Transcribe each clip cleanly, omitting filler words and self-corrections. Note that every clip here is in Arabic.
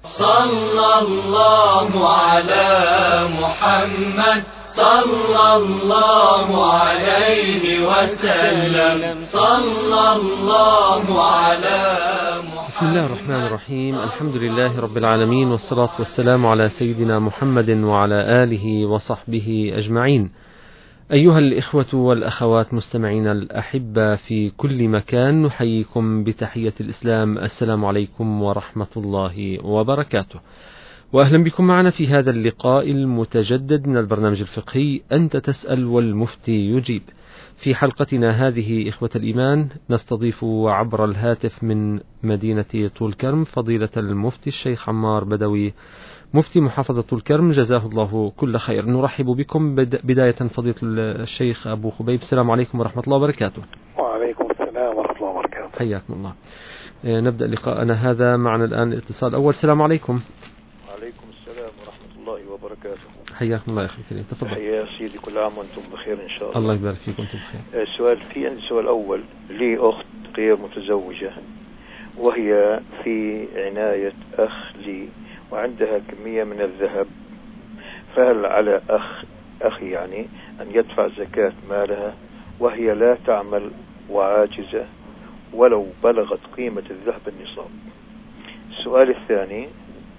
صلى الله على محمد صلى الله عليه وسلم صلى الله على محمد. بسم الله الرحمن الرحيم. الحمد لله رب العالمين، والصلاة والسلام على سيدنا محمد وعلى آله وصحبه أجمعين. أيها الإخوة والأخوات مستمعين الأحبة في كل مكان، نحييكم بتحية الإسلام. السلام عليكم ورحمة الله وبركاته، وأهلا بكم معنا في هذا اللقاء المتجدد من البرنامج الفقهي أنت تسأل والمفتي يجيب. في حلقتنا هذه إخوة الإيمان نستضيف عبر الهاتف من مدينة طول كرم فضيلة المفتي الشيخ عمار بدوي، مفتي محافظة طول كرم، جزاه الله كل خير. نرحب بكم بداية فضيلة الشيخ أبو خبيب. السلام عليكم ورحمة الله وبركاته. وعليكم السلام ورحمة الله وبركاته. حياكم الله. نبدأ لقاءنا هذا. معنا الآن اتصال أول. السلام عليكم. وعليكم السلام ورحمة الله وبركاته. حياكم الله يا أخي الكريم، تفضل. يا سيدي، كل عام وأنتم بخير إن شاء الله. الله يبارك فيكم، أنتم بخير. عندي سؤال أول. لي أخت غير متزوجة، وهي في عناية أخ لي، وعندها كمية من الذهب، فهل على أخي يعني أن يدفع زكاة مالها وهي لا تعمل وعاجزة ولو بلغت قيمة الذهب النصاب؟ السؤال الثاني: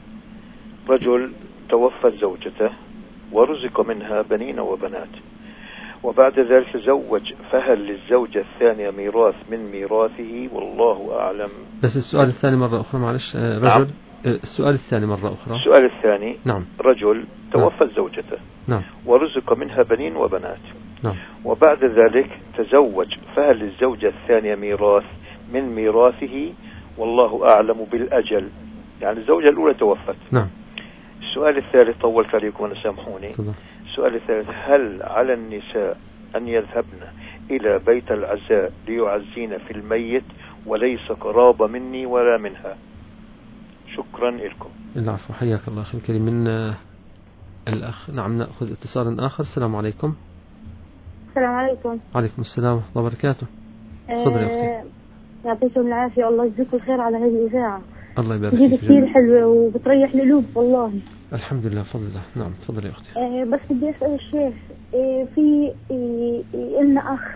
رجل توفت زوجته ورزق منها بنين وبنات، وبعد ذلك تزوج، فهل للزوجة الثانية ميراث من ميراثه؟ والله أعلم. بس السؤال الثاني مرة أخرى، معلش. رجل. نعم. السؤال الثاني مرة أخرى. السؤال الثاني: نعم. رجل توفت زوجته، نعم، ورزق منها بنين وبنات، نعم، وبعد ذلك تزوج، فهل للزوجة الثانية ميراث من ميراثه؟ والله أعلم بالأجل، يعني الزوجة الأولى توفت. نعم. السؤال الثالث، طولت عليكم وأنا سامحوني. تفضل. السؤال الثالث: هل على النساء أن يذهبن إلى بيت العزاء ليعزين في الميت وليس قرابة مني ولا منها؟ شكرا لكم. العفو، حياك الله أخي الكريم. من الأخ. نعم، نأخذ اتصال آخر. السلام عليكم. السلام عليكم. وعليكم السلام ورحمة الله وبركاته. تفضل يا أختي. يعطيكم العافية، الله يجزيكم الخير على هذه الإذاعة. الله يبارك فيك. كثير حلوة وبتريح القلوب والله. الحمد لله، بفضل الله. نعم، تفضل يا أختي. بس بدي أسأل الشيخ، في إلنا أخ.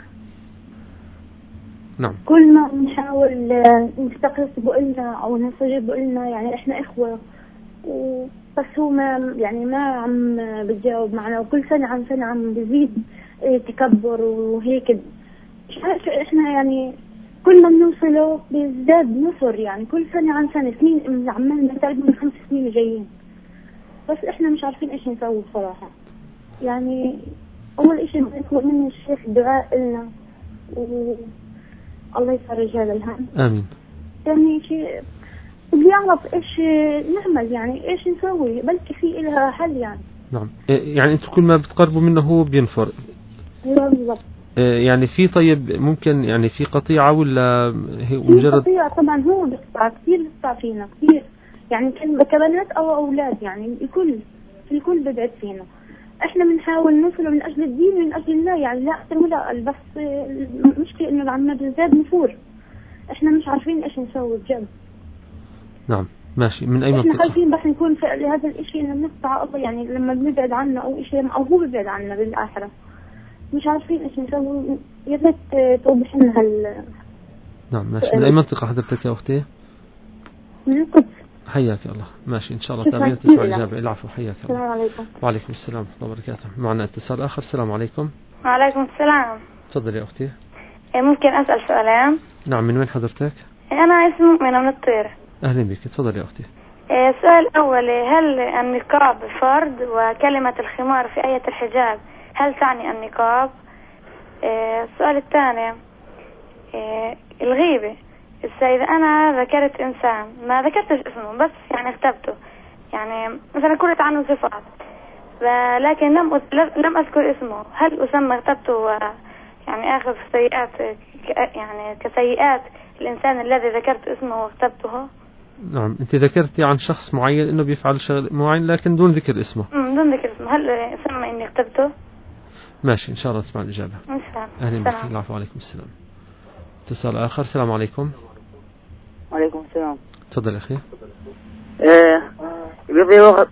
نعم. كل ما نحاول نستقص بقولنا أو نستجيب بقولنا، يعني إحنا إخوة، بس هو ما عم بتجاوب معنا، وكل سنة عن سنة عم بزيد تكبر وهيك. مش عارفة إحنا يعني كل ما بنوصله بيزداد نصر، يعني كل سنة عن سنة، سنين عمالنا تقريبا 5 سنين جايين، بس إحنا مش عارفين إيش نسوي بصراحة. يعني أول إشي بنطلب من الشيخ دعاء لنا، الله يفرج هذا الهم. آمين. يعني شيء بدي أعرف إيش نعمل، يعني إيش نسوي، بلكي في إلها حل يعني. نعم، يعني أنتم كل ما بتقربوا منه هو بينفر. أيوة بالضبط. يعني في، طيب ممكن يعني في قطيعة ولا هي مجرد؟ في قطيعة طبعا، هو بيقطع كثير، بيقطع فينا كثير، يعني كبنات أو أولاد، يعني الكل بيبعد فينا. احنا بنحاول نوصل من اجل الدين ومن اجل الله، يعني لا اكثر ولا اقل، بس المشكله انه عندنا بالذات نفور، احنا مش عارفين ايش نسوي بجد. نعم، ماشي. من اي منطقه؟ احنا خايفين بس نكون فعل هذا الاشي انه بنقطع الله، يعني لما بنبعد عنه او شيء، او هو بيبعد عنا بالاخره، مش عارفين ايش نسوي. يا ريت توضح لنا نعم، ماشي. من اي منطقه حضرتك يا اختي؟ من القدس. حياك الله. ماشي، ان شاء الله تابعين تسمع الاجابه. العفو، حياك الله. السلام عليكم. وعليكم السلام ورحمه الله وبركاته. معنا اتصال اخر. السلام عليكم. وعليكم السلام. تفضل يا اختي. ممكن اسال سؤالين؟ نعم. من وين حضرتك؟ انا اسمي مؤمنة من الطير. اهلا بك، تفضل يا اختي. السؤال الاول: هل النقاب فرض؟ وكلمه الخمار في ايه الحجاب هل تعني النقاب؟ السؤال الثاني: الغيبه، إذا أنا ذكرت إنسان ما ذكرتش اسمه، بس يعني اغتبته، يعني مثلا قلت عنه صفات لكن لم أذكر اسمه، هل أسمى اغتبته يعني آخذ سيئات، يعني كسيئات الإنسان الذي ذكرت اسمه واغتبته؟ نعم، أنت ذكرتي عن شخص معين إنه بيفعل شغل معين لكن دون ذكر اسمه. دون ذكر اسمه، هل أسمى إني اغتبته؟ ماشي، إن شاء الله تسمع الإجابة. أهلا بك. العفو، عليكم السلام. اتصال آخر. السلام عليكم. وعليكم السلام. تفضل أخي. بيقضي وقت.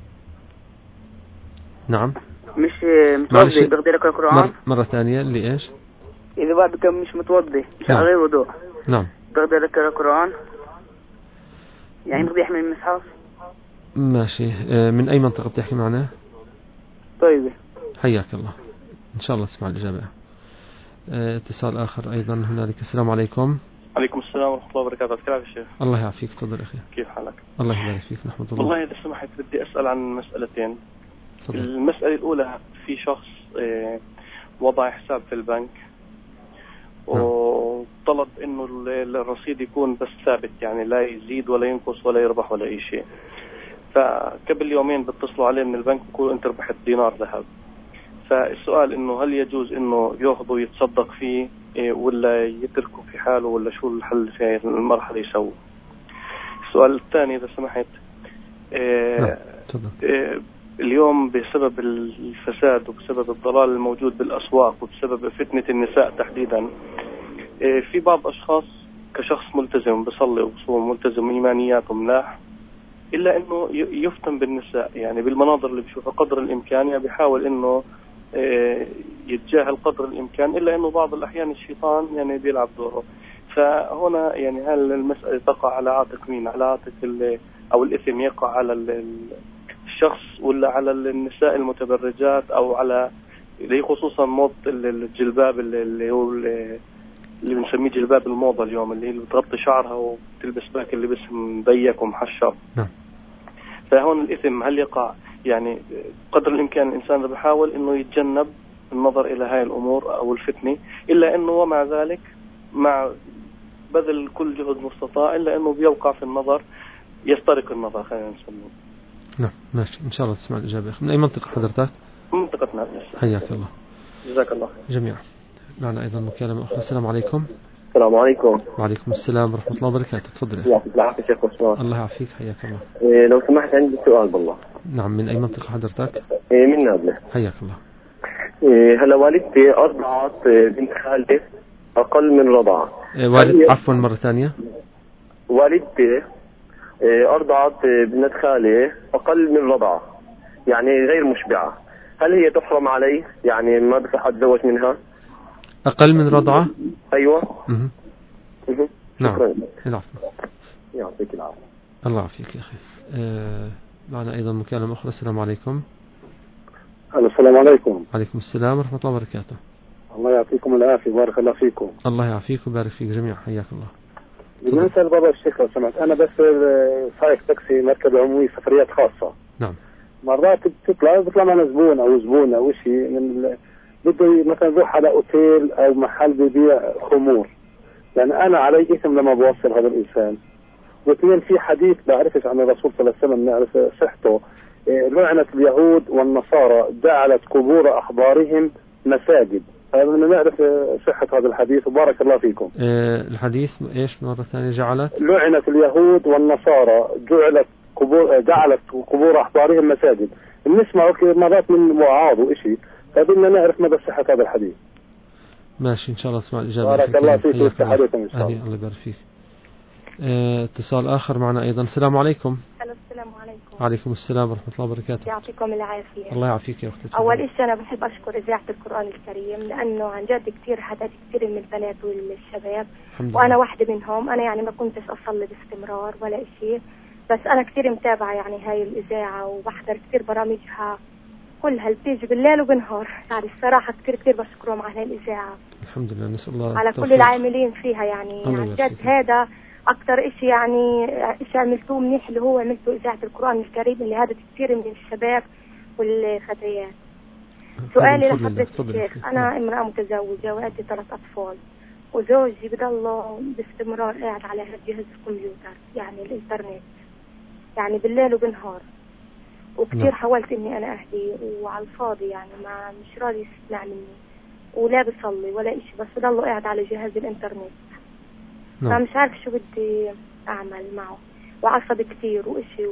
نعم. مش متوضي بيقضي لك القرآن. مرة ثانية اللي إيش؟ إذا بعد كم مش متوضي مش غير وضوء. نعم. بيقضي لك القرآن. يعني بيقضي يحمل المصحف. ماشي. من أي منطقة بتحكي معنا؟ طيب. حياك الله. إن شاء الله تسمع الإجابة. اتصال آخر أيضا هنالك. السلام عليكم. عليكم السلام ورحمة الله وبركاته. كيف حالك الشيخ؟ الله يعافيك. تفضل أخي. كيف حالك؟ الله يبارك فيك. نحمد الله. والله إذا سمحت بدي أسأل عن مسألتين. صدق. المسألة الأولى في شخص وضع حساب في البنك وطلب إنه الرصيد يكون بس ثابت، يعني لا يزيد ولا ينقص ولا يربح ولا أي شيء. فقبل يومين بتصلوا عليه من البنك بيقولوا أنت ربحت دينار ذهب. فالسؤال إنه هل يجوز إنه يأخذه ويتصدق فيه ولا يتركه في حاله، ولا شو الحل في هذه المرحلة يسوي؟ السؤال الثاني إذا سمحت، اليوم بسبب الفساد وبسبب الضلال الموجود بالأسواق وبسبب فتنة النساء تحديدا، في بعض أشخاص كشخص ملتزم بصلي وبصوم ملتزم إيمانياته ملاح، إلا إنه يفتن بالنساء، يعني بالمناظر اللي بشوفها قدر الإمكان، يعني بيحاول إنه يتجاهل قدر الإمكان، إلا إنه بعض الأحيان الشيطان يعني بيلعب دوره. فهنا يعني هل المسألة تقع على عاتق مين؟ على عاتق أو الإثم يقع على الشخص ولا على النساء المتبرجات، أو على اللي خصوصا موضة الجلباب اللي هو اللي بنسميه جلباب الموضة اليوم، اللي بتغطي شعرها وتلبس باك اللي بس مضيق ومحشر. نعم. فهون الإثم هل يقع يعني قدر الإمكان الإنسان بيحاول إنه يتجنب النظر إلى هاي الأمور أو الفتنة، إلا إنه ومع ذلك مع بذل كل جهد مستطاع إلا إنه بيوقع في النظر، يسترق النظر خلينا نسميه. نعم ماشي. إن شاء الله تسمع الإجابة. من أي منطقة حضرتك؟ منطقتنا. حياك الله. جزاك الله جميعا. معنا أيضا مكالمة أخرى. السلام عليكم. السلام عليكم. وعليكم السلام ورحمة الله وبركاته. تفضل. يعطيك العافية شيخ عثمان. الله يعافيك. حياك الله. لو سمحت عندي سؤال بالله. نعم. من أي منطقة حضرتك؟ من نابلة. حياك الله. هلا والدتي أرضعت بنت خالتي أقل من رضعة. عفوا مرة ثانية. والدتي أرضعت بنت خالي أقل من رضعة، يعني غير مشبعة، هل هي تحرم علي؟ يعني ما بصح أتزوج منها؟ أقل من رضعة؟ أيوة. نعم. العفو. يعطيك العافية. الله يعافيك يا أخي. معنا أيضا مكالمة أخرى. السلام عليكم. السلام عليكم. عليكم السلام ورحمة الله وبركاته. الله يعطيكم العافية. بارك الله فيكم. الله يعافيك وبارك فيك جميعا. حياك الله. بدنا نسأل بابا الشيخ لو سمحت، أنا بس سايق تاكسي مركبة عمومية سفريات خاصة. نعم. مرات بيطلع معنا زبون أو زبونة أو شيء من بده مثلا يروح على أوتيل أو محل بيبيع خمور، يعني أنا علي إثم لما بوصل هذا الإنسان. واثنين في حديث بعرفش عن الرسول صلى الله عليه وسلم نعرف صحته، لعنة اليهود والنصارى جعلت قبور أحبارهم مساجد. بدنا نعرف صحة هذا الحديث وبارك الله فيكم. الحديث إيش مرة ثانية؟ لعنة اليهود والنصارى جعلت قبور أحبارهم مساجد. بنسمع مرات من وعاظ وإشي، فبدنا نعرف مدى صحة هذا الحديث. ماشي إن شاء الله تسمع الإجابة. بارك الله فيك وتحديثا إن شاء الله. الله يبارك فيك. اتصال آخر معنا أيضا. السلام عليكم. السلام عليكم. وعليكم السلام ورحمة الله وبركاته. يعطيكم العافية. الله يعافيك يا أختي. أول شيء أنا بحب أشكر إذاعة القرآن الكريم، لأنه عن جد كثير حدث كثير من البنات والشباب، وأنا واحدة منهم. أنا يعني ما كنتش أصلي باستمرار ولا شيء، بس أنا كثير متابعة يعني هاي الإذاعة وبحضر كثير برامجها كلها بتيجي بالليل وبنهار. يعني الصراحة كثير بشكرهم على هاي الإذاعة. الحمد لله. نسأل الله على كل العاملين فيها. يعني عن جد هذا أكتر إشي يعني إشي عملتوه منيح، اللي هو عملتوا إذاعة القرآن الكريم اللي هذا كثير من الشباب والفتيات. سؤالي لحضرتك الشيخ، أنا امرأة متزوجة وعندي 3 أطفال، وزوجي بضله باستمرار قاعد على جهاز الكمبيوتر يعني الإنترنت، يعني بالليل وبنهار، وكثير حاولت إني أنا أهدي وعلى الفاضي، يعني ما مش راضي يسمع مني ولا بصلي ولا إشي، بس بضله قاعد على جهاز الإنترنت. فمش عارف شو بدي أعمل معه، وعصبي كتير وإشي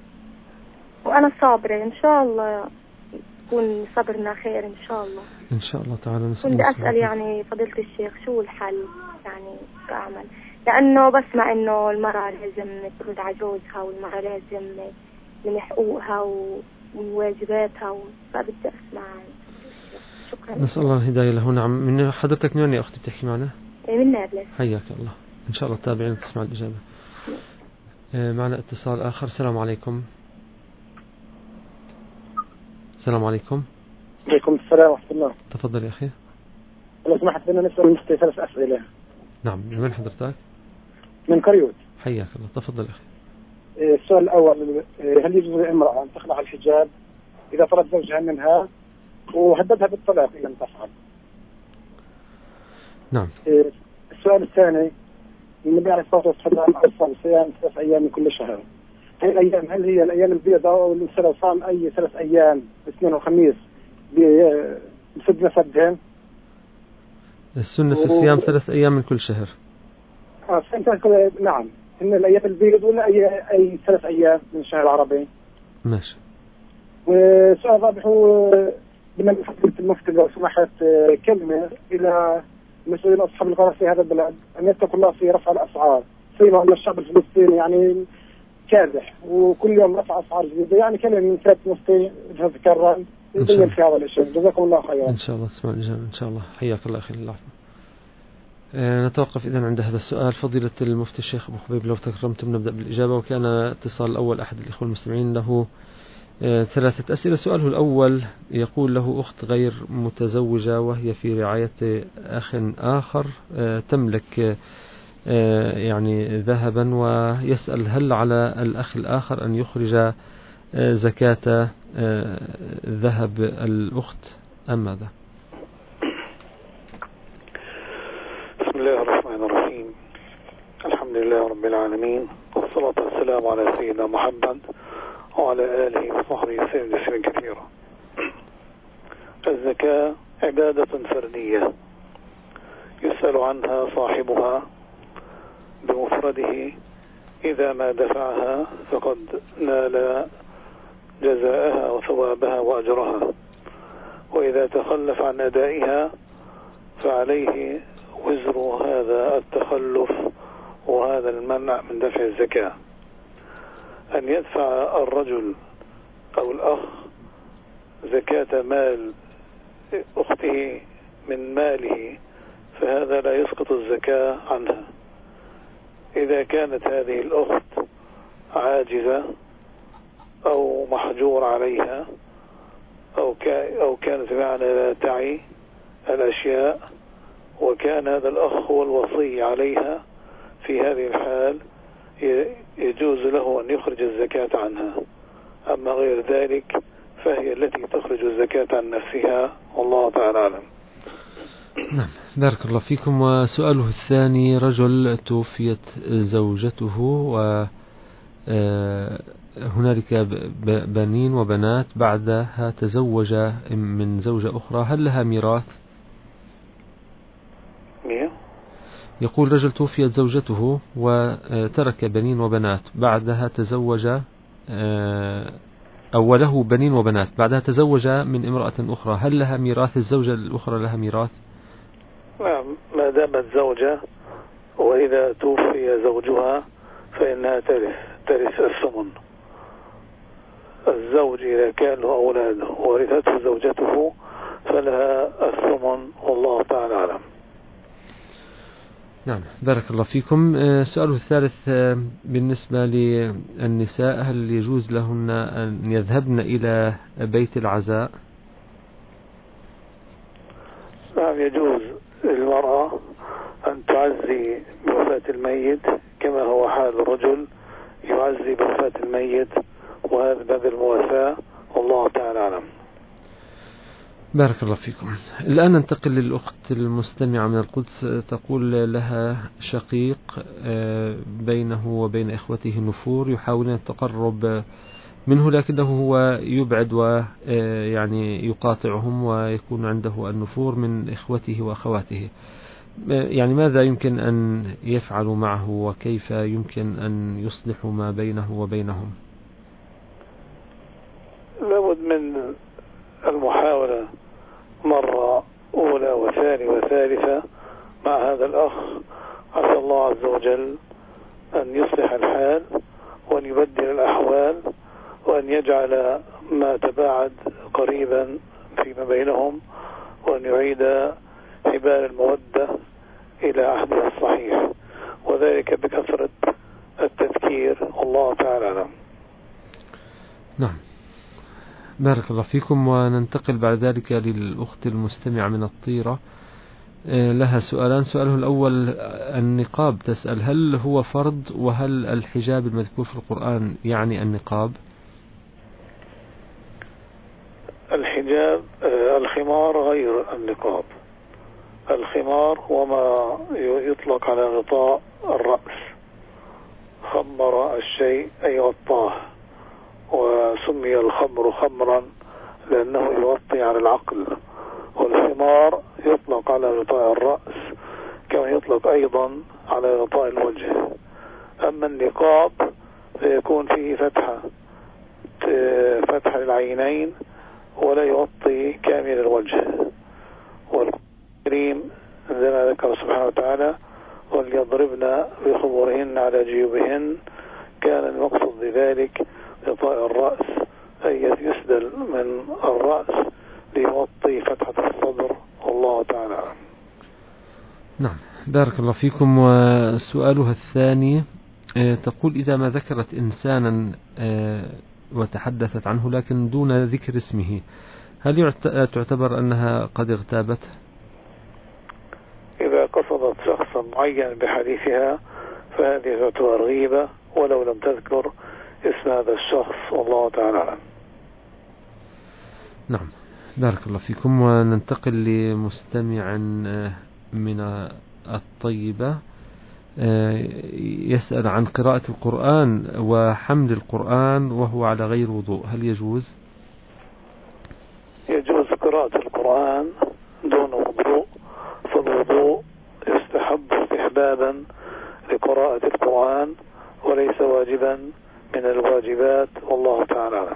وأنا صابرة. إن شاء الله يكون صبرنا خير إن شاء الله. إن شاء الله تعالى. كنت أسأل يعني فضيلة الشيخ شو الحل، يعني شو أعمل، لأنه بسمع إنه المرأة لازم ترد على جوزها، والمرأة لازم من حقوقها وواجباتها، فبدي أسمع. شكرا. نسأل الله الهداية له. نعم. من حضرتك من وين يا أختي بتحكي معنا؟ من نابلس. حياك الله، إن شاء الله تتابعين وتسمع الإجابة. معنا اتصال آخر. السلام عليكم. السلام عليكم. عليكم السلام ورحمة الله. تفضل يا أخي. لو سمحت بدنا نسأل المفتي 3 أسئلة. نعم. من وين حضرتك؟ من قريوت. حياك الله. تفضل يا أخي. السؤال الأول، هل يجوز للامرأة أن تخلع الحجاب إذا طلب زوجها منها وهددها بالطلاق إن لم تفعل؟ نعم. السؤال الثاني، النبي عليه الصلاة والسلام أوصى بصيام 3 أيام من كل شهر. هل الأيام هل هي الأيام البيضاء أو الإنسان لو صام أي 3 أيام الاثنين والخميس بسد مسدهم؟ السنة في الصيام 3 أيام من كل شهر. نعم. إن الأيام البيض ولا أي 3 أيام من الشهر العربي. ماشي. والسؤال الرابع هو بدنا المفتي لو سمحت كلمة إلى مسؤولين أصحاب القرار في هذا البلد أن يتقوا الله في رفع الأسعار، فيما أن الشعب الفلسطيني يعني كادح وكل يوم رفع أسعار جديدة، يعني كلمة من ثلاث مفتي تتكرر يبين في هذا الشيء. جزاكم الله خيرا. إن شاء الله تسمع الإجابة إن شاء الله. حياك الله أخي. العفو. نتوقف إذن عند هذا السؤال. فضيلة المفتي الشيخ أبو خبيب لو تكرمتم نبدأ بالإجابة. وكان اتصال الأول أحد الإخوة المستمعين له 3 أسئلة. سؤاله الأول يقول له أخت غير متزوجة وهي في رعاية أخ آخر تملك يعني ذهبا، ويسأل هل على الأخ الآخر أن يخرج زكاة ذهب الأخت أم ماذا؟ بسم الله الرحمن الرحيم. الحمد لله رب العالمين، والصلاة والسلام على سيدنا محمد وعلى آله وصحبه وسلم كثيرا. الزكاة عبادة فردية يسأل عنها صاحبها بمفرده، إذا ما دفعها فقد نال جزاءها وثوابها وأجرها، وإذا تخلف عن أدائها فعليه وزر هذا التخلف وهذا المنع من دفع الزكاة. أن يدفع الرجل أو الأخ زكاة مال أخته من ماله فهذا لا يسقط الزكاة عنها. إذا كانت هذه الأخت عاجزة أو محجور عليها أو كانت بمعنى لا تعي الأشياء، وكان هذا الأخ هو الوصي عليها، في هذه الحال يجوز له أن يخرج الزكاة عنها. أما غير ذلك فهي التي تخرج الزكاة عن نفسها، والله تعالى أعلم. نعم. بارك الله فيكم. وسؤاله الثاني، رجل توفيت زوجته وهنالك بنين وبنات، بعدها تزوج من زوجة أخرى، هل لها ميراث؟ يقول رجل توفيت زوجته وترك بنين وبنات، بعدها تزوج أو له بنين وبنات، بعدها تزوج من امرأة أخرى، هل لها ميراث؟ الزوجة الأخرى لها ميراث؟ نعم، ما دامت زوجة، وإذا توفي زوجها فإنها ترث الثمن. الزوج إذا كان له أولاد ورثته زوجته فلها الثمن، والله تعالى أعلم. نعم. بارك الله فيكم. سؤاله الثالث بالنسبة للنساء، هل يجوز لهن أن يذهبن إلى بيت العزاء؟ نعم، يجوز للمرأة أن تعزي بوفاة الميت كما هو حال الرجل يعزي بوفاة الميت، وهذا باب المواساة، والله تعالى أعلم. بارك الله فيكم. الآن ننتقل للأخت المستمعة من القدس، تقول لها شقيق بينه وبين إخوته نفور، يحاولون التقرب منه لكنه هو يبعد ويعني يقاطعهم ويكون عنده النفور من إخوته وأخواته. يعني ماذا يمكن أن يفعلوا معه وكيف يمكن أن يصلحوا ما بينه وبينهم؟ لابد من المحاولة مرة أولى وثانية وثالثة مع هذا الأخ، عسى الله عز وجل أن يصلح الحال وأن يبدل الأحوال وأن يجعل ما تباعد قريبا فيما بينهم، وأن يعيد حبال المودة إلى عهدها الصحيح، وذلك بكثرة التذكير. والله تعالى أعلم. نعم، بارك الله فيكم. وننتقل بعد ذلك للأخت المستمعة من الطيرة، لها سؤالان. سؤاله الأول: النقاب، تسأل هل هو فرض، وهل الحجاب المذكور في القرآن يعني النقاب؟ الحجاب الخمار غير النقاب. الخمار هو ما يطلق على غطاء الرأس، خمر الشيء أي غطاه، وسمي الخمر خمرا لأنه يغطي على العقل. والخمار يطلق على غطاء الرأس كما يطلق أيضا على غطاء الوجه. أما النقاب فيكون فيه فتحة للعينين ولا يغطي كامل الوجه. والكريم عندما ذكر سبحانه وتعالى: وليضربن بخمورهن على جيوبهن، كان المقصود بذلك غطاء الرأس، أي يسدل من الرأس ليغطي فتحة الصدر. والله تعالى. نعم، بارك الله فيكم. وسؤالها الثاني تقول: إذا ما ذكرت إنسانا وتحدثت عنه لكن دون ذكر اسمه، هل تعتبر أنها قد اغتابته؟ إذا قصدت شخصا معين بحديثها فهذه تعتبر غيبة ولو لم تذكر اسم هذا الشخص. والله تعالى. نعم، بارك الله فيكم. وننتقل لمستمع من الطيبة، يسأل عن قراءة القرآن وحمل القرآن وهو على غير وضوء، هل يجوز؟ يجوز قراءة القرآن دون وضوء، فالوضوء يستحب استحبابا لقراءة القرآن وليس واجبا من الواجبات. والله تعالى.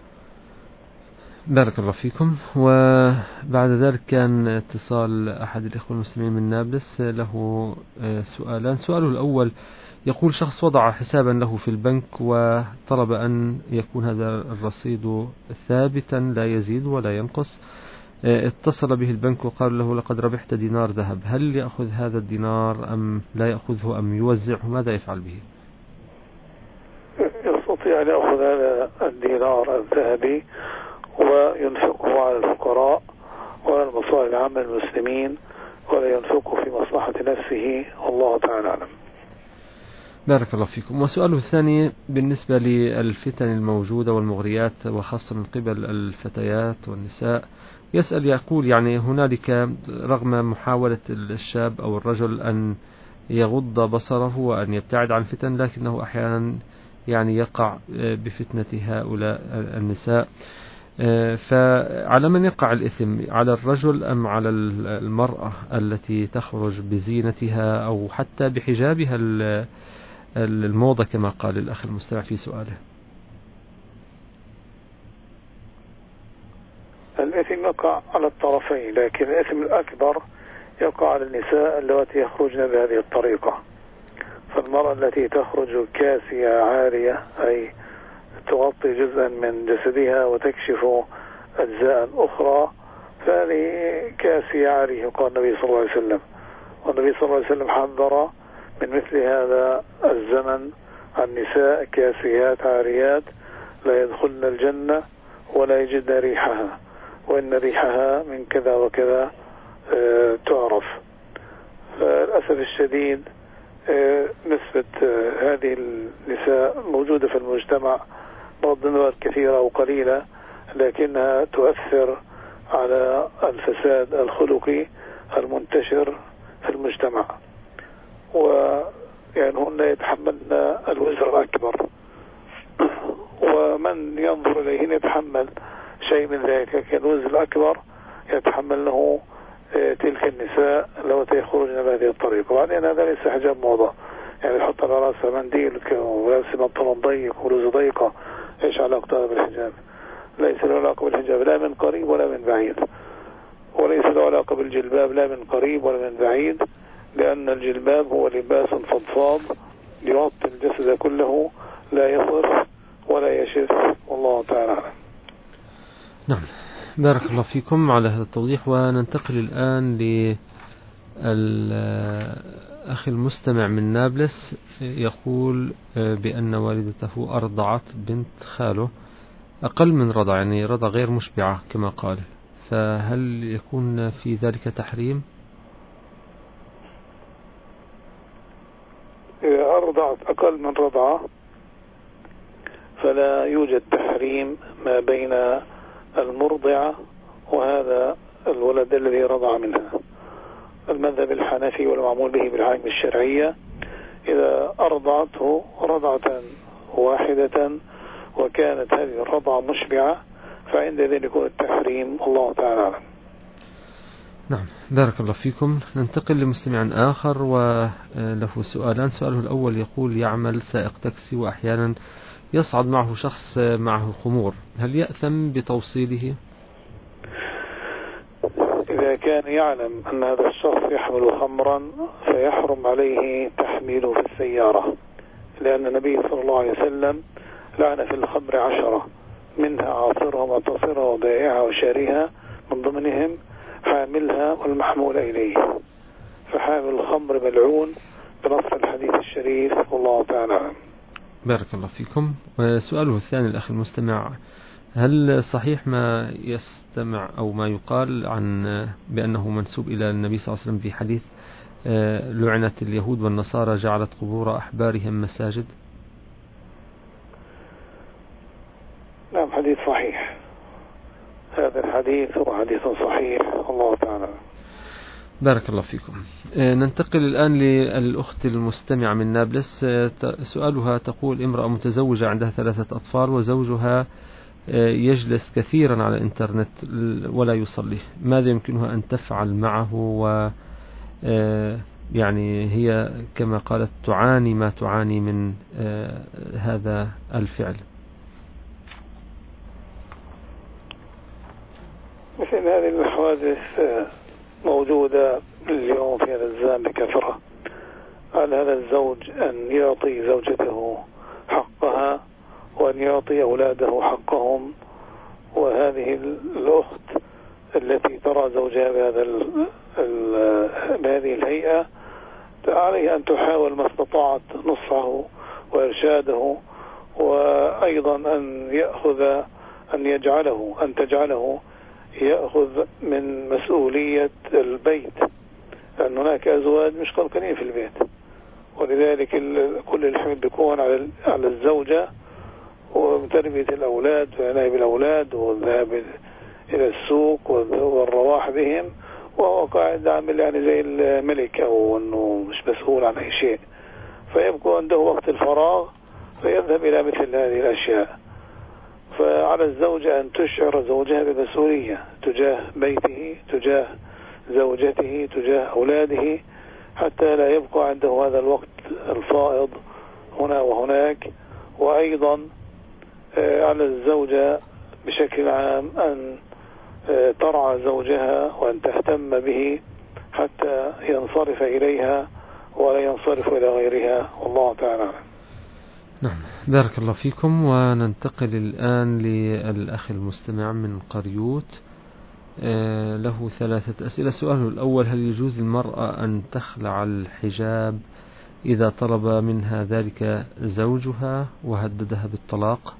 بارك الله فيكم. وبعد ذلك كان اتصال أحد الإخوة المسلمين من نابلس، له سؤالان. سؤاله الأول يقول: شخص وضع حسابا له في البنك وطلب أن يكون هذا الرصيد ثابتا لا يزيد ولا ينقص. اتصل به البنك وقال له: لقد ربحت دينار ذهب، هل يأخذ هذا الدينار أم لا يأخذه أم يوزعه؟ ماذا يفعل به؟ يستطيع أن يأخذ هذا الدينار الذهبي وينفقه على الفقراء وعلى المصالح العامة للمسلمين، ولا ينفقه في مصلحة نفسه. والله تعالى أعلم. بارك الله فيكم. وسؤاله الثاني بالنسبة للفتن الموجودة والمغريات وخاصة من قبل الفتيات والنساء، يسأل يقول: يعني هنالك رغم محاولة الشاب أو الرجل أن يغض بصره وأن يبتعد عن الفتن، لكنه أحيانا يعني يقع بفتنة هؤلاء النساء، فعلى من يقع الإثم، على الرجل أم على المرأة التي تخرج بزينتها أو حتى بحجابها الموضة كما قال الأخ المستمع في سؤاله؟ الإثم يقع على الطرفين، لكن الإثم الأكبر يقع على النساء اللواتي يخرجن بهذه الطريقة. فالمرأة التي تخرج كاسية عارية، أي تغطي جزءا من جسدها وتكشف أجزاء أخرى، فهذه كاسية عارية قال النبي صلى الله عليه وسلم. والنبي صلى الله عليه وسلم حذر من مثل هذا الزمن: النساء كاسيات عاريات لا يدخلن الجنة ولا يجدن ريحها، وإن ريحها من كذا وكذا تعرف. فللأسف الشديد نسبة هذه النساء موجودة في المجتمع بغض النظر كثيرة أو قليلة، لكنها تؤثر على الفساد الخلقي المنتشر في المجتمع، ويعني هن يتحملن الوزر الأكبر، ومن ينظر إليهن يتحمل شيء من ذلك، لكن الوزر الأكبر يتحمله تلك النساء لو تخرجن بهذه الطريقة. وبعدين هذا ليس حجاب موضة، يعني يحط على رأسها منديل ولابس بنطلون ضيق وبلوزة ضيقة، ايش علاقتها بالحجاب؟ ليس له علاقة بالحجاب لا من قريب ولا من بعيد، وليس له علاقة بالجلباب لا من قريب ولا من بعيد، لأن الجلباب هو لباس فضفاض يغطي الجسد كله لا يصف ولا يشف، والله تعالى أعلم. نعم، بارك الله فيكم على هذا التوضيح. وننتقل الآن للأخ المستمع من نابلس، يقول بأن والدته أرضعت بنت خاله أقل من رضع، يعني رضع غير مشبعة كما قال، فهل يكون في ذلك تحريم؟ إذا أرضعت أقل من رضعة فلا يوجد تحريم ما بين المرضعة وهذا الولد الذي رضع منها. المذهب الحنفي والمعمول به بالعلم الشرعية إذا أرضعته رضعة واحدة وكانت هذه الرضعة مشبعة فعندئذ يكون التحريم، الله تعالى أعلم. نعم، بارك الله فيكم. ننتقل لمستمع آخر وله سؤالان. سؤاله الأول يقول يعمل سائق تاكسي وأحيانا يصعد معه شخص معه خمور، هل يأثم بتوصيله؟ إذا كان يعلم أن هذا الشخص يحمل خمرا فيحرم عليه تحميله في السيارة، لأن النبي صلى الله عليه وسلم لعن في الخمر 10 منها عاصرها ومعتصرها وبائعها وشاريها، من ضمنهم حاملها والمحمول إليه، فحامل الخمر ملعون بنص الحديث الشريف، والله تعالى. بارك الله فيكم. وسؤاله الثاني الأخ المستمع، هل صحيح ما يستمع أو ما يقال عن بأنه منسوب إلى النبي صلى الله عليه وسلم في حديث لعنت اليهود والنصارى جعلت قبور أحبارهم مساجد؟ نعم، حديث صحيح، هذا الحديث هو حديث صحيح، الله تعالى. بارك الله فيكم. ننتقل الآن للأخت المستمعة من نابلس. سؤالها تقول امرأة متزوجة عندها 3 أطفال وزوجها يجلس كثيرا على الإنترنت ولا يصلي، ماذا يمكنها أن تفعل معه؟ و يعني هي كما قالت تعاني ما تعاني من هذا الفعل. مثل هذه الحوادث موجودة اليوم في هذا الزمان بكثرة. على هذا الزوج أن يعطي زوجته حقها وأن يعطي أولاده حقهم، وهذه الأخت التي ترى زوجها بهذه الهيئة عليها أن تحاول ما استطاعت نصحه وإرشاده، وأيضا أن تجعله يأخذ من مسؤولية البيت، لأن هناك أزواج مش قلقانين في البيت، ولذلك كل الحمل بيكون على الزوجة وتربية الأولاد والعناية بالأولاد والذهاب إلى السوق والرواح بهم، وهو قاعد عامل يعني زي الملك أو أنه مش مسؤول عن أي شيء، فيبقى عنده وقت الفراغ فيذهب إلى مثل هذه الأشياء. فعلى الزوجة أن تشعر زوجها بمسؤولية تجاه بيته، تجاه زوجته، تجاه أولاده، حتى لا يبقى عنده هذا الوقت الفائض هنا وهناك. وأيضا على الزوجة بشكل عام أن ترعى زوجها وأن تهتم به حتى ينصرف إليها ولا ينصرف إلى غيرها، والله تعالى. نعم، بارك الله فيكم. وننتقل الآن للأخ المستمع من قريوت، له 3 أسئلة. سؤاله الأول، هل يجوز للمرأة أن تخلع الحجاب إذا طلب منها ذلك زوجها وهددها بالطلاق؟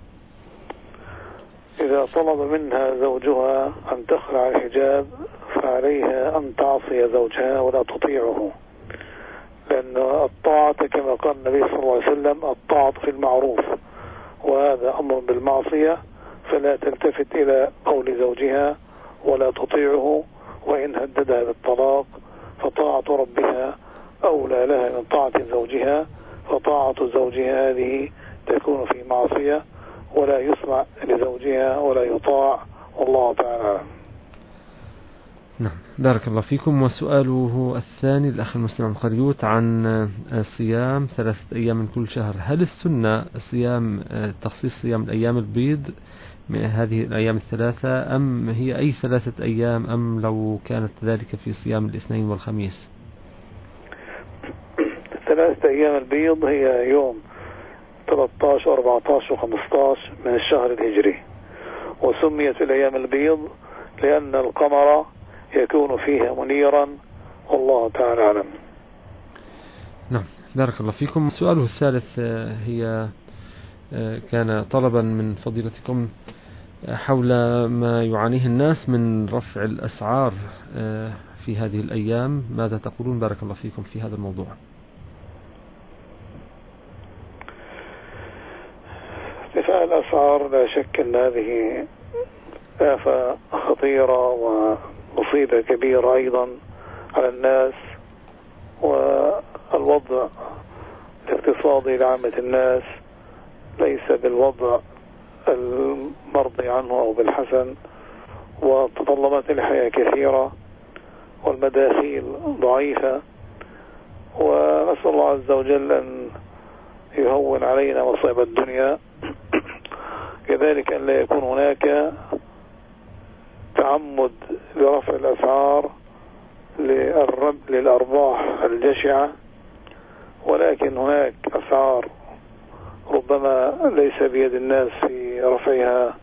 إذا طلب منها زوجها أن تخلع الحجاب فعليها أن تعصي زوجها ولا تطيعه، لأن الطاعة كما قال النبي صلى الله عليه وسلم الطاعة في المعروف، وهذا أمر بالمعصية، فلا تلتفت إلى قول زوجها ولا تطيعه، وإن هددها بالطلاق فطاعة ربها أولى لها من طاعة زوجها، فطاعة زوجها هذه تكون في معصية ولا يسمع لزوجها ولا يطاع، والله تعالى. نعم، بارك الله فيكم. وسؤاله الثاني الأخ المستمع من قريوت عن صيام 3 أيام من كل شهر، هل السنة تخصيص صيام الأيام البيض من هذه الأيام 3 أم هي أي 3 أيام، أم لو كانت ذلك في صيام الاثنين والخميس؟ 3 أيام البيض هي يوم 13 و14 و15 من الشهر الهجري، وسميت الأيام البيض لأن القمر يكون فيها منيرا، والله تعالى أعلم. نعم، بارك الله فيكم. سؤاله الثالث هي كان طلبا من فضيلتكم حول ما يعانيه الناس من رفع الأسعار في هذه الأيام، ماذا تقولون بارك الله فيكم في هذا الموضوع؟ ارتفاع الأسعار لا شك أن هذه آفة خطيرة ومصيبة كبيرة أيضا على الناس، والوضع الاقتصادي لعامة الناس ليس بالوضع المرضي عنه أو بالحسن، وتطلبات الحياة كثيرة والمداخيل ضعيفة، ونسأل الله عز وجل أن يهون علينا مصائب الدنيا، كذلك أن لا يكون هناك تعمد لرفع الأسعار للأرباح الجشعة، ولكن هناك أسعار ربما ليس بيد الناس في رفعها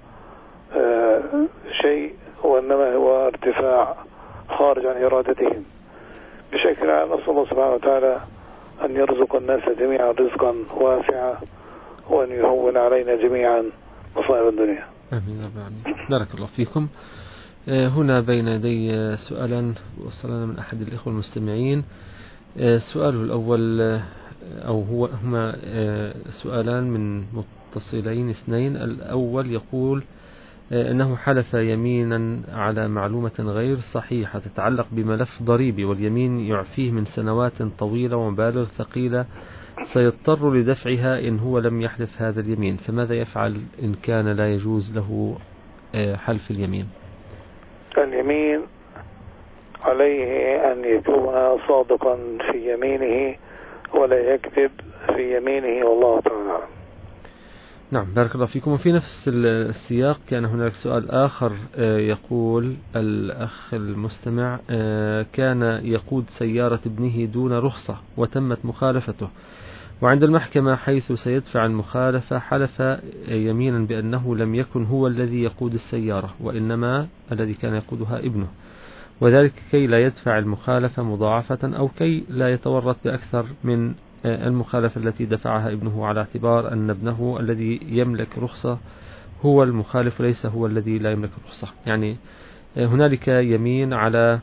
شيء، وإنما هو ارتفاع خارج عن إرادتهم. بشكل عام نسأل الله سبحانه وتعالى أن يرزق الناس جميعا رزقا واسعا، وأن يهون علينا جميعا مصائب الدنيا. آمين. بارك الله فيكم. هنا بين يدي سؤالا وصلنا من أحد الإخوة المستمعين. سؤاله الأول هما سؤالان من متصلين اثنين. الأول يقول أنه حلف يمينا على معلومة غير صحيحة تتعلق بملف ضريبي، واليمين يعفيه من سنوات طويلة ومبالغ ثقيلة سيضطر لدفعها إن هو لم يحلف هذا اليمين، فماذا يفعل إن كان لا يجوز له حلف اليمين؟ اليمين عليه أن يكون صادقا في يمينه ولا يكذب في يمينه، والله تعالى. نعم، بارك الله فيكم. وفي نفس السياق كان هناك سؤال آخر، يقول الأخ المستمع كان يقود سيارة ابنه دون رخصة وتمت مخالفته، وعند المحكمة حيث سيدفع المخالفة حلف يمينا بأنه لم يكن هو الذي يقود السيارة وإنما الذي كان يقودها ابنه، وذلك كي لا يدفع المخالفة مضاعفة أو كي لا يتورط بأكثر من المخالفة التي دفعها ابنه، على اعتبار أن ابنه الذي يملك رخصة هو المخالف وليس هو الذي لا يملك رخصة. يعني هنالك يمين على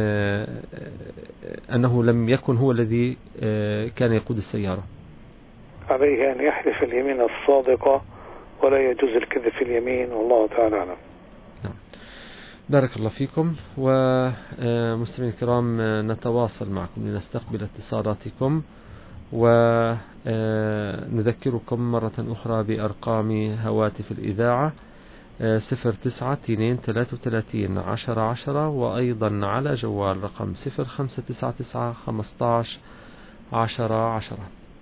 أنه لم يكن هو الذي كان يقود السيارة. عليه أن يحلف اليمين الصادقة ولا يجوز الكذب في اليمين، والله تعالى أعلم. بارك الله فيكم. ومستمعين الكرام نتواصل معكم لنستقبل اتصالاتكم، ونذكركم مرة أخرى بأرقام هواتف الإذاعة 09-233-10-10، وأيضا على جوال رقم 0599-15-10-10.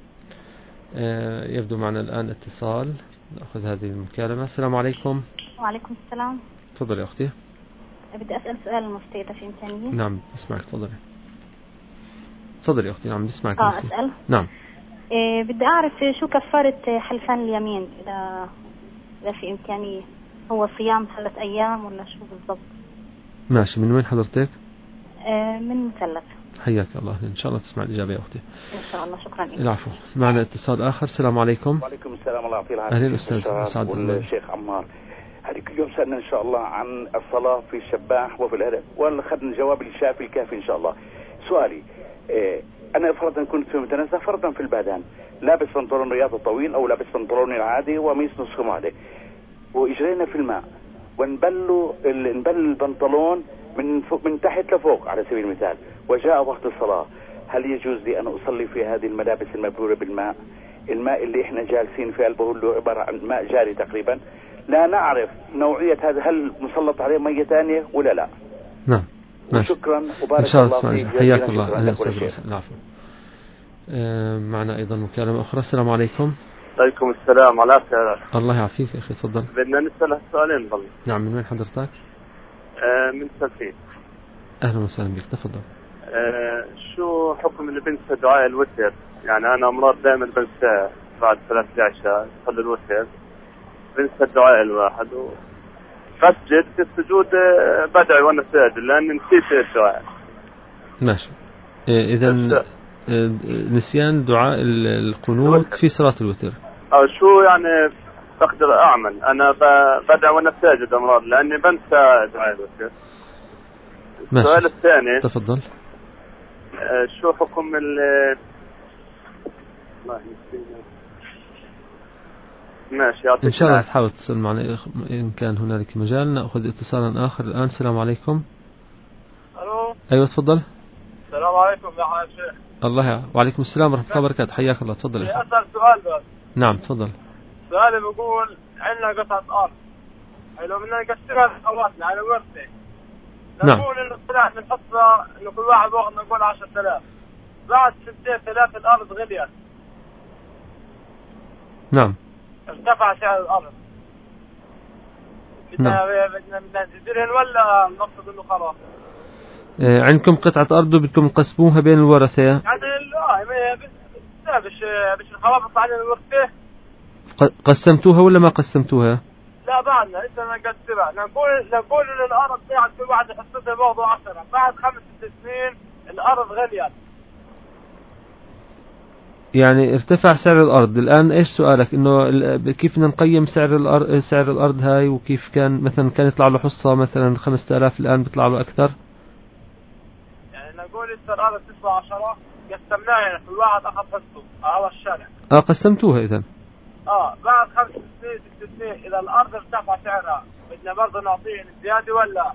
يبدو معنا الآن اتصال، نأخذ هذه المكالمة. السلام عليكم. وعليكم السلام. تفضل يا أختي. بدي أسأل سؤال المفتي إذا في إمكانية. نعم اسمعك، تفضلي. تفضلي يا أختي. نعم نسمعك. أسأل. نعم. بدي أعرف شو كفارة حلفان اليمين إذا في إمكانية، هو صيام 3 أيام ولا شو بالضبط؟ ماشي. من وين حضرتك؟ من مثلث. حياك الله، إن شاء الله تسمع الإجابة يا أختي. إن شاء الله. شكرا لك. العفو. معنا اتصال آخر. السلام عليكم. وعليكم السلام الله يعطيه العافية. أهلا الأستاذ سعد والشيخ عمار. هذيك اليوم سألنا إن شاء الله عن الصلاة في الشباح وفي الهرب، وأخذنا الجواب الشافي الكافي إن شاء الله. سؤالي أنا فرضا كنت في متنزه، فرضا في البادان، لابس بنطلون رياضي طويل أو لابس بنطلوني العادي وقميص نص خماده، وإجرينا في الماء ونبل البنطلون من تحت لفوق على سبيل المثال، وجاء وقت الصلاة، هل يجوز لي أن أصلي في هذه الملابس المبلولة بالماء؟ الماء اللي إحنا جالسين في قلبه له عبارة عن ماء جاري تقريبا، لا نعرف نوعية هذا، هل مسلط عليه مية ثانية ولا لا؟ نعم. شكرا وبارك الله فيك. حياك الله. العفو. معنا أيضا مكالمة أخرى. السلام عليكم. عليكم السلام. عليكم. الله يعافيك أخي، تفضل. بدنا نسأل سؤالين ضل. نعم. من وين حضرتك؟ من سلفين. أهلا وسهلا بك، تفضل. شو حكم اللي بنسى دعاء الوتر؟ يعني أنا أمرار دائما بنساه، بعد صلاة العشاء يصلي الوتر بنسى الدعاء الواحد وأسجد في السجود بدعي وأنا ساجد لأني نسيت الدعاء. ماشي. إذا نسيان دعاء القنوت في صلاة الوتر. أو شو يعني بقدر أعمل؟ أنا بدعي وأنا ساجد أمراض لأني بنسى دعاء الوتر. السؤال الثاني تفضل. شو حكم ماشي إن شاء الله تحاول تتصل معنا إن كان هنالك مجال. نأخذ اتصالا آخر الآن. السلام عليكم. ألو. أيوة تفضل. السلام عليكم يا حاج شيخ. الله وعليكم السلام ورحمة الله وبركاته. حياك الله. تفضل. أسأل سؤال بس. نعم تفضل. سؤالي بقول عندنا قطعة أرض لو بدنا نقسمها لأخواتنا على ورثة نقول إنه طلع بنحطها إنه كل واحد واخذ نقول 10,000 بعد 2-3 الأرض غليت. نعم. ارتفع سعر الأرض. بدنا نزيدهن ولا نقصد إنه خلاص؟ عندكم قطعة أرض بدكم تقسموها بين الورثة؟ يعني مش خلاص طلع لنا الورثة. قسمتوها ولا ما قسمتوها؟ لا بعدنا لسه ما نقسمها. نقول إن الأرض طلعت كل واحد حصتها باخذوا 10 بعد 5-6 سنين الأرض غليت. يعني ارتفع سعر الأرض. الآن إيش سؤالك؟ إنه كيف بدنا نقيم سعر الأرض هاي وكيف كان مثلا كان يطلع له حصة مثلا 5000 الآن بيطلع له أكثر؟ يعني نقول إذا الأرض تسوى 10 قسمناها يعني كل واحد أخذ حصته على الشارع. قسمتوها إذا. بعد 5 سنين 6 سنين إذا الأرض ارتفع سعرها بدنا برضه نعطيه زيادة ولا؟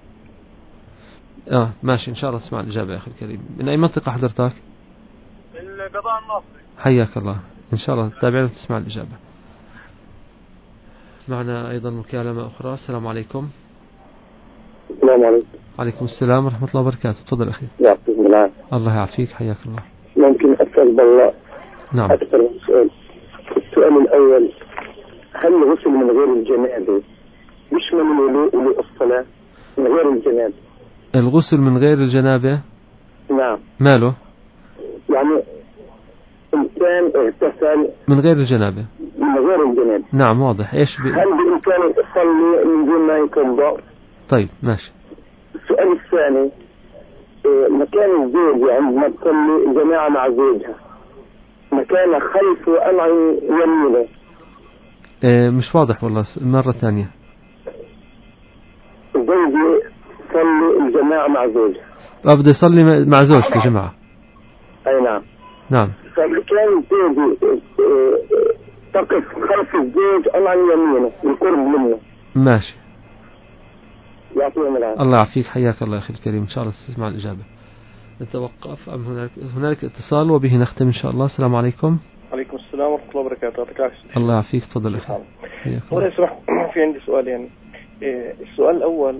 ماشي إن شاء الله تسمع الإجابة يا أخي الكريم. من أي منطقة حضرتك؟ القضاء الناصري. حياك الله. إن شاء الله تتابعنا وتسمع الإجابة. معنا أيضا مكالمة أخرى. السلام عليكم. السلام عليكم. عليكم السلام ورحمة الله وبركاته. تفضل أخي. يعطيك العافية. الله يعافيك. حياك الله. ممكن أسأل بالله؟ نعم. أكثر من سؤال. السؤال الأول هل الغسل من غير الجنابة يشمل الوضوء للصلاة من غير الجنابة؟ الغسل من غير الجنابة؟ نعم. ماله؟ يعني إنسان اغتسل من غير الجنابة. من غير الجنابة. نعم واضح. إيش هل بإمكانه يصلي من دون ما يتوضأ؟ طيب ماشي. السؤال الثاني مكان الزوجة عندما تصلي جماعة مع زوجها مكان خلفه أم عن يمينه؟ مش واضح والله. مرة ثانية. زوجي صلي الجماعة مع زوجها. بدي يصلي مع زوجته جماعة. أي نعم. نعم. فكان زوجي تقف خلف الزوج أم عن يمينه بالقرب منه. ماشي. يعطيهم العافية. الله يعافيك. حياك الله أخي الكريم. إن شاء الله تسمع الإجابة. نتوقف أم هنالك اتصال وبه نختم إن شاء الله. السلام عليكم. عليكم السلام ورحمة الله وبركاته. الله يعافيك. تفضل أخي. الله يسمح. في عندي سؤالين. السؤال الأول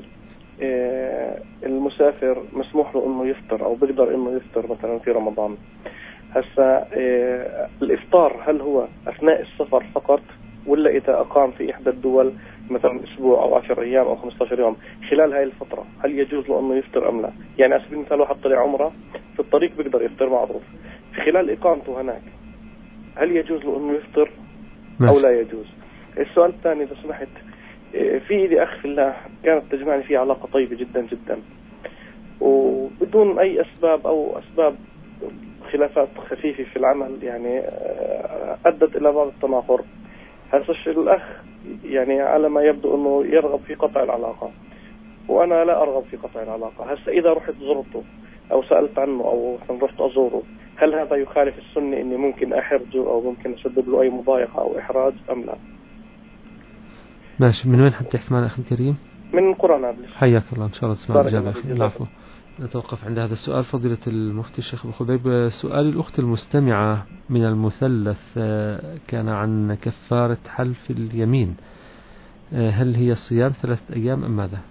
المسافر مسموح له إنه يفطر أو بيقدر إنه يفطر مثلا في رمضان. هسا الإفطار هل هو أثناء السفر فقط ولا إذا أقام في إحدى الدول مثلا أسبوع أو 10 أيام أو 15 يوم خلال هاي الفترة هل يجوز له أنه يفطر أم لا؟ يعني على سبيل المثال واحد طلع عمره في الطريق بيقدر يفطر معروف في خلال إقامته هناك هل يجوز له أنه يفطر أو لا يجوز؟ السؤال الثاني إذا سمحت في لي أخ في الله كانت تجمعني فيه علاقة طيبة جدا جدا وبدون أي أسباب أو أسباب خلافات خفيفة في العمل يعني أدت إلى بعض التنافر. هذا الأخ يعني على ما يبدو أنه يرغب في قطع العلاقة وأنا لا أرغب في قطع العلاقة. هسا إذا رحت زرته أو سألت عنه أو رحت أزوره هل هذا يخالف السنة إني ممكن أحرجه أو ممكن أسبب له أي مضايقة أو إحراج أم لا؟ ماشي. من وين حتى تحكي معنا أخي الكريم؟ من قرى نابلس. حياك الله. إن شاء الله تسمع الإجابة أخي. العفو. نتوقف عند هذا السؤال. فضيلة المفتي الشيخ أبو خبيب سؤال الأخت المستمعة من المثلث كان عن كفارة حلف اليمين. هل هي صيام 3 أيام أم ماذا؟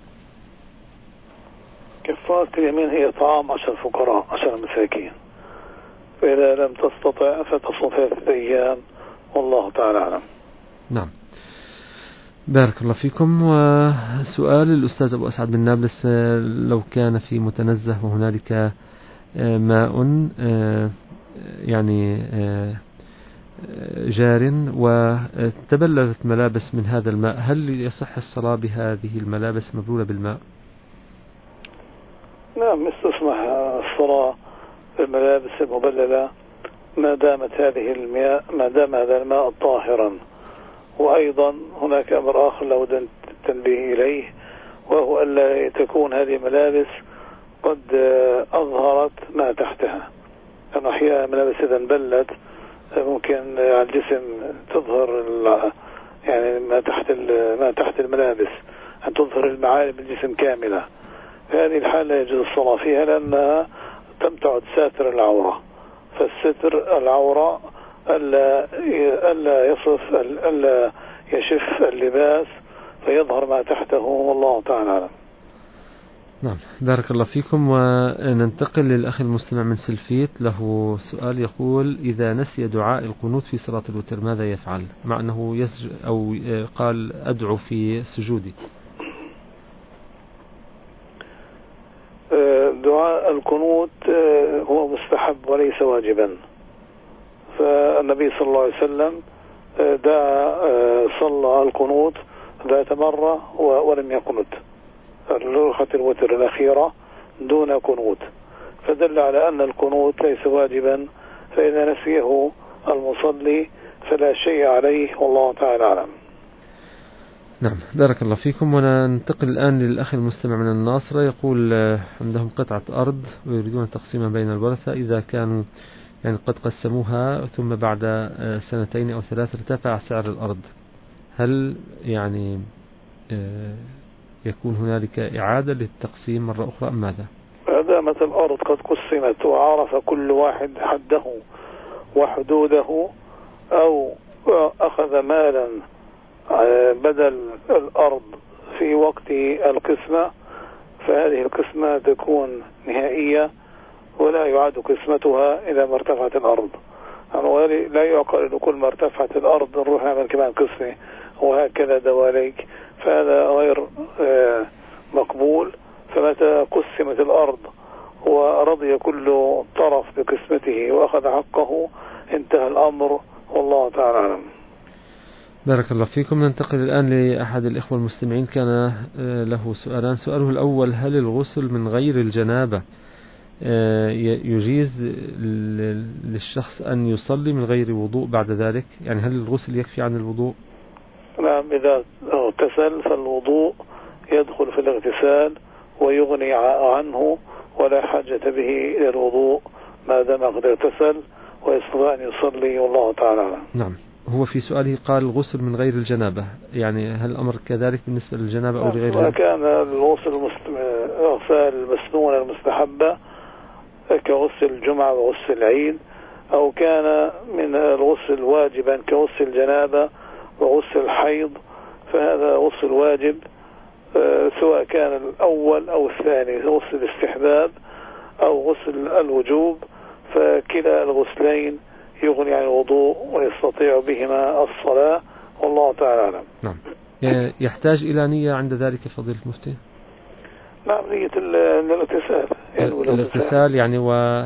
كفارة اليمين هي طعام 10 فقراء 10 مساكين فإذا لم تستطع فتصوم 3 أيام والله تعالى أعلم. نعم. بارك الله فيكم. وسؤال الأستاذ أبو أسعد بن نابلس لو كان في متنزه وهنالك ماء يعني جار وتبللت ملابس من هذا الماء، هل يصح الصلاة بهذه الملابس مبلولة بالماء؟ نعم، استسمح الصلاة بالملابس المبللة ما دامت هذه المياه، ما دام هذا الماء طاهرا. وأيضا هناك أمر آخر لو تنبيه إليه، وهو ألا تكون هذه الملابس قد أظهرت ما تحتها، لأن أحيانا الملابس إذا انبلت ممكن على الجسم تظهر يعني ما تحت الملابس، أن تظهر المعالم الجسم كاملة. في هذه الحالة لا يجوز الصلاة فيها، لأنها تمتعد ساتر العورة، فالستر العورة ألا يشف اللباس فيظهر ما تحته، والله تعالى أعلم. نعم، بارك الله فيكم. وننتقل للأخ المستمع من سلفيت، له سؤال يقول: إذا نسي دعاء القنوت في صلاة الوتر ماذا يفعل؟ مع أنه أو قال أدعو في سجودي. دعاء القنوت هو مستحب وليس واجبا، فالنبي صلى الله عليه وسلم صلى القنوت ذات مرة ولم يقنت ركعة الوتر الأخيرة دون قنوت، فدل على أن القنوت ليس واجبا، فإذا نسيه المصلي فلا شيء عليه، والله تعالى أعلم. نعم، بارك الله فيكم. وننتقل الآن للأخ المستمع من الناصرة، يقول عندهم قطعة أرض ويريدون تقسيمها بين الورثة، إذا كانوا يعني قد قسموها ثم بعد 2 أو 3 ارتفع سعر الأرض، هل يعني يكون هنالك إعادة للتقسيم مرة أخرى أم ماذا؟ ما دامت الأرض قد قسمت وعرف كل واحد حده وحدوده، أو أخذ مالا بدل الأرض في وقت القسمة، فهذه القسمة تكون نهائية ولا يعاد قسمتها إذا ما ارتفعت الأرض. يعني لا يعقل أن كل ما ارتفعت الأرض نروح نعمل كمان قسمة وهكذا دواليك، فهذا غير مقبول. فمتى قسمت الأرض ورضي كل طرف بقسمته وأخذ حقه انتهى الأمر، والله تعالى أعلم. بارك الله فيكم. ننتقل الآن لأحد الإخوة المستمعين، كان له سؤالان. سؤاله الأول: هل الغسل من غير الجنابة يجيز للشخص أن يصلي من غير وضوء بعد ذلك؟ يعني هل الغسل يكفي عن الوضوء؟ نعم، إذا اغتسل فالوضوء يدخل في الاغتسال ويغني عنه، ولا حاجة به إلى الوضوء ما دام قد اغتسل ويستطيع أن يصلي، والله تعالى. نعم، هو في سؤاله قال الغسل من غير الجنابة، يعني هل الأمر كذلك بالنسبة للجنابة أو لغير الجنابة؟ كان الغسل الأغسال المسنونة المستحبة كغسل الجمعة وغسل العيد، أو كان من الغسل واجبا كغسل الجنابة وغسل الحيض، فهذا غسل واجب سواء كان الأول أو الثاني، غسل الاستحباب أو غسل الوجوب، فكلا الغسلين يغني عن الوضوء ويستطيع بهما الصلاة، والله تعالى أعلم. نعم، يحتاج إلى نية عند ذلك فضيلة المفتي؟ نعم، نية الاغتسال. الاغتسال يعني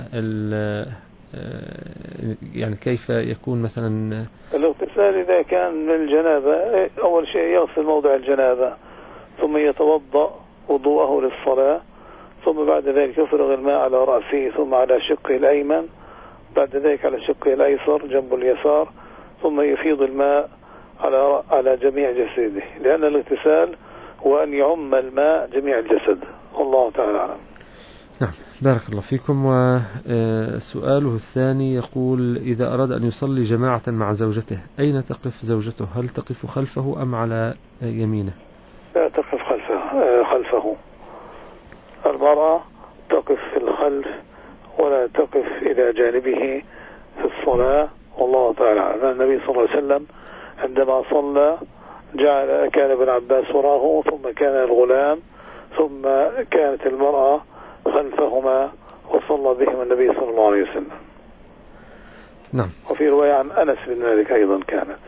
يعني كيف يكون مثلا الاغتسال؟ إذا كان من الجنابة أول شيء يغسل موضع الجنابة، ثم يتوضأ وضوءه للصلاة، ثم بعد ذلك يفرغ الماء على رأسه ثم على شقه الأيمن، بعد ذلك على شقه الأيسر جنب اليسار، ثم يفيض الماء على جميع جسده، لأن الاغتسال هو أن يعم الماء جميع الجسد، والله تعالى أعلم. نعم، بارك الله فيكم. وسؤاله الثاني يقول: إذا أراد أن يصلي جماعة مع زوجته أين تقف زوجته؟ هل تقف خلفه أم على يمينه؟ لا تقف خلفه. المرأة تقف في الخلف ولا تقف إلى جانبه في الصلاة، والله تعالى أعلم. النبي صلى الله عليه وسلم عندما صلى كان ابن عباس وراءه، ثم كان الغلام، ثم كانت المرأة خلفهما، وصلى بهم النبي صلى الله عليه وسلم. نعم. وفي رواية عن أنس بن مالك أيضا كانت.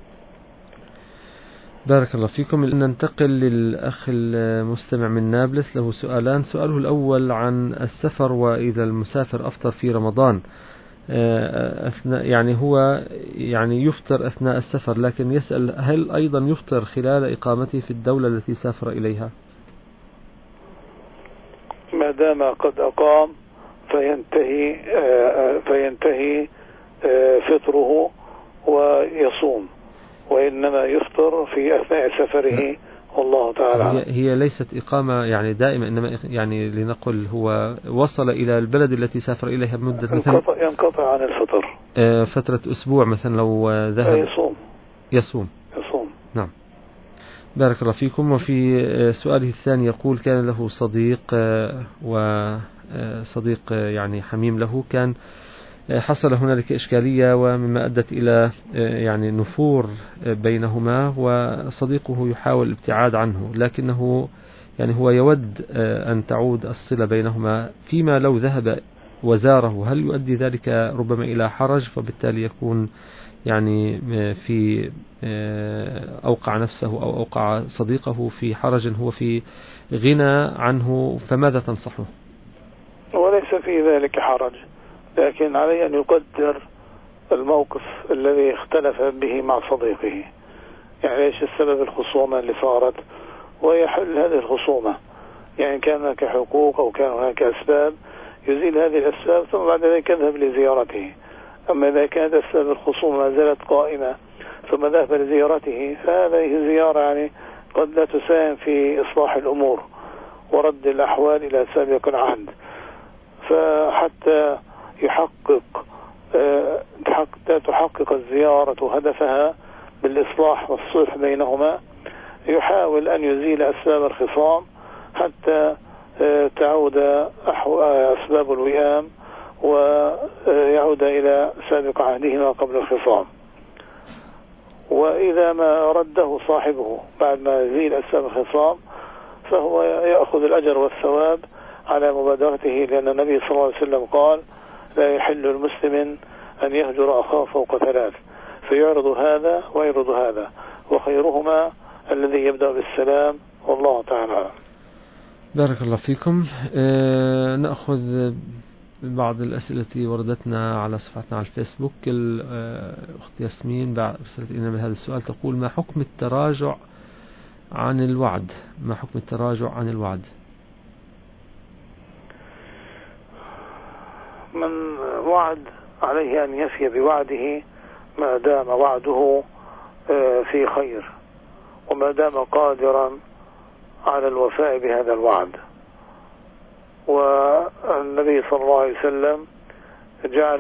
بارك الله فيكم. ننتقل للأخ المستمع من نابلس، له سؤالان. سؤاله الأول عن السفر، وإذا المسافر أفطر في رمضان أثناء يعني هو يعني يفطر أثناء السفر، لكن يسأل هل أيضا يفطر خلال إقامته في الدولة التي سافر إليها؟ ما دام قد أقام فينتهي فطره ويصوم، وإنما يفطر في أثناء سفره والله تعالى. هي ليست إقامة يعني دائمة، إنما يعني لنقل هو وصل إلى البلد التي سافر إليها بمدة مثلا ينقطع عن الفطر فترة أسبوع مثلا لو ذهب يصوم. نعم، بارك الله فيكم. وفي سؤاله الثاني يقول كان له صديق وصديق يعني حميم له، كان حصل هنالك إشكالية ومما أدت إلى يعني نفور بينهما، وصديقه يحاول الابتعاد عنه، لكنه يعني هو يود أن تعود الصلة بينهما، فيما لو ذهب وزاره هل يؤدي ذلك ربما إلى حرج، فبالتالي يكون يعني في أوقع نفسه أو أوقع صديقه في حرج هو في غنى عنه، فماذا تنصحه؟ وليس في ذلك حرج، لكن عليه أن يقدر الموقف الذي اختلف به مع صديقه، يعني ايش السبب الخصومة اللي صارت، ويحل هذه الخصومة، يعني كان هناك حقوق أو كان هناك أسباب، يزيل هذه الأسباب ثم بعد ذلك يذهب لزيارته. أما إذا كانت أسباب الخصومة ما زالت قائمة ثم ذهب لزيارته، فهذه زيارة يعني قد لا تساهم في إصلاح الأمور ورد الأحوال إلى سابق العهد. فحتى تحقق الزيارة هدفها بالإصلاح والصلح بينهما، يحاول أن يزيل أسباب الخصام حتى تعود أسباب الوئام ويعود إلى سابق عهدهما قبل الخصام. وإذا ما رده صاحبه بعد ما يزيل أسباب الخصام فهو يأخذ الأجر والثواب على مبادرته، لأن النبي صلى الله عليه وسلم قال لا يحل المسلم أن يهجر أخاه فوق 3، فيعرض هذا ويعرض هذا، وخيرهما الذي يبدأ بالسلام، والله تعالى. بارك الله فيكم. نأخذ بعض الأسئلة التي وردتنا على صفحتنا على الفيسبوك. الأخت ياسمين أرسلت لنا بهذا السؤال، تقول ما حكم التراجع عن الوعد؟ ما حكم التراجع عن الوعد؟ من وعد عليه أن يفي بوعده ما دام وعده في خير، وما دام قادرا على الوفاء بهذا الوعد. والنبي صلى الله عليه وسلم جعل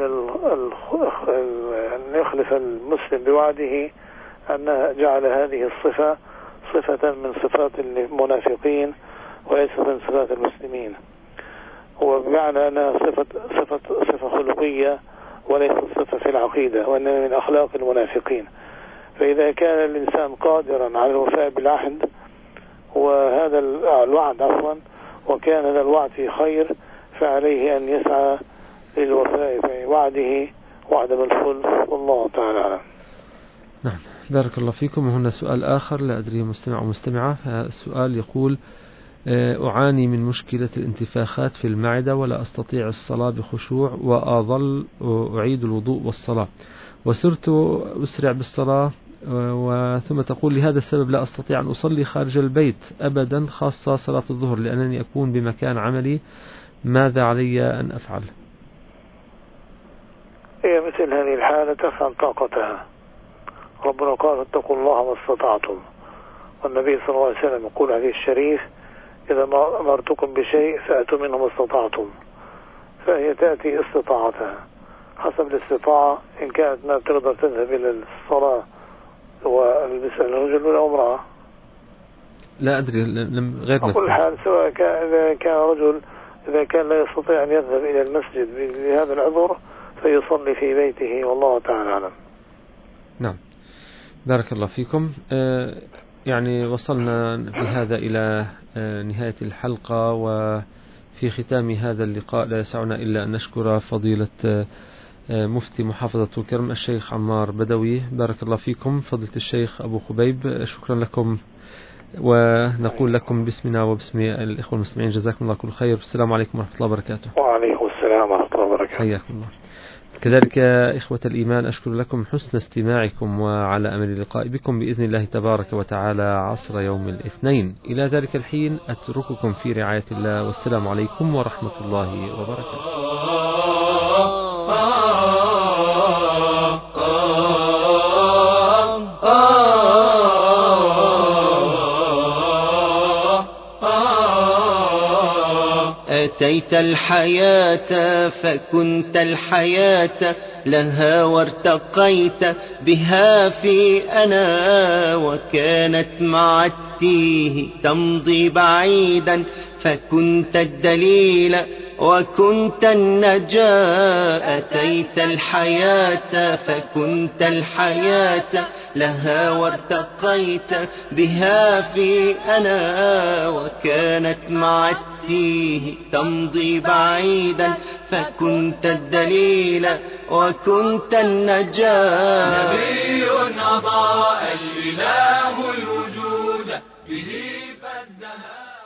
أن يخلف المسلم بوعده، أن جعل هذه الصفة صفة من صفات المنافقين وليس من صفات المسلمين، وبمعنى أنها صفة خلقية وليست صفة في العقيدة، وأنها من أخلاق المنافقين. فإذا كان الإنسان قادرا على الوفاء بالعهد وهذا الوعد وكان هذا الوعد في خير، فعليه أن يسعى للوفاء بوعده وعدم الخلف، والله تعالى أعلم. نعم، بارك الله فيكم. وهنا سؤال آخر لا أدري مستمع أو مستمعة. السؤال يقول أعاني من مشكلة الانتفاخات في المعدة ولا أستطيع الصلاة بخشوع، وأظل أعيد الوضوء والصلاة، وصرت أسرع بالصلاة، وثم تقول لهذا السبب لا أستطيع أن أصلي خارج البيت أبدا، خاصة صلاة الظهر لأنني أكون بمكان عملي، ماذا علي أن أفعل؟ هي مثل هذه الحالة تفهم طاقتها. ربنا قال اتقوا الله ما استطعتم، والنبي صلى الله عليه وسلم يقول عليه الشريف إذا ما أمرتكم بشيء فأتوا منه ما استطعتم، فهي تأتي استطاعتها حسب الاستطاعة. إن كانت ما تقدر تذهب إلى الصلاة والمسألة رجل ولا امرأة، لا أدري غير على كل حال، سواء كان رجل إذا كان لا يستطيع أن يذهب إلى المسجد بهذا العذر فيصلي في بيته، والله تعالى أعلم. نعم، بارك الله فيكم. يعني وصلنا بهذا إلى نهاية الحلقة، وفي ختام هذا اللقاء لا يسعنا إلا أن نشكر فضيلة مفتي محافظة الكرم الشيخ عمار بدوي. بارك الله فيكم. فضيلة الشيخ أبو خبيب، شكرا لكم، ونقول لكم باسمنا وباسم الإخوة المستمعين جزاكم الله كل خير. السلام عليكم ورحمة الله وبركاته. وعليكم السلام. السلام ورحمة الله وبركاته. حياكم الله. كذلك إخوة الإيمان أشكر لكم حسن استماعكم، وعلى أمل اللقاء بكم بإذن الله تبارك وتعالى عصر يوم الاثنين. إلى ذلك الحين أترككم في رعاية الله، والسلام عليكم ورحمة الله وبركاته. أتيت الحياة فكنت الحياة لها وارتقيت بها في أنا، وكانت مع التيه تمضي بعيدا فكنت الدليل وكنت النجاة. أتيت الحياة فكنت الحياة لها وارتقيت بها في أنا، وكانت مع التيه تمضي بعيدا فكنت الدليل وكنت النجاة. نبي أضاء الإله الوجود به فالدهاء.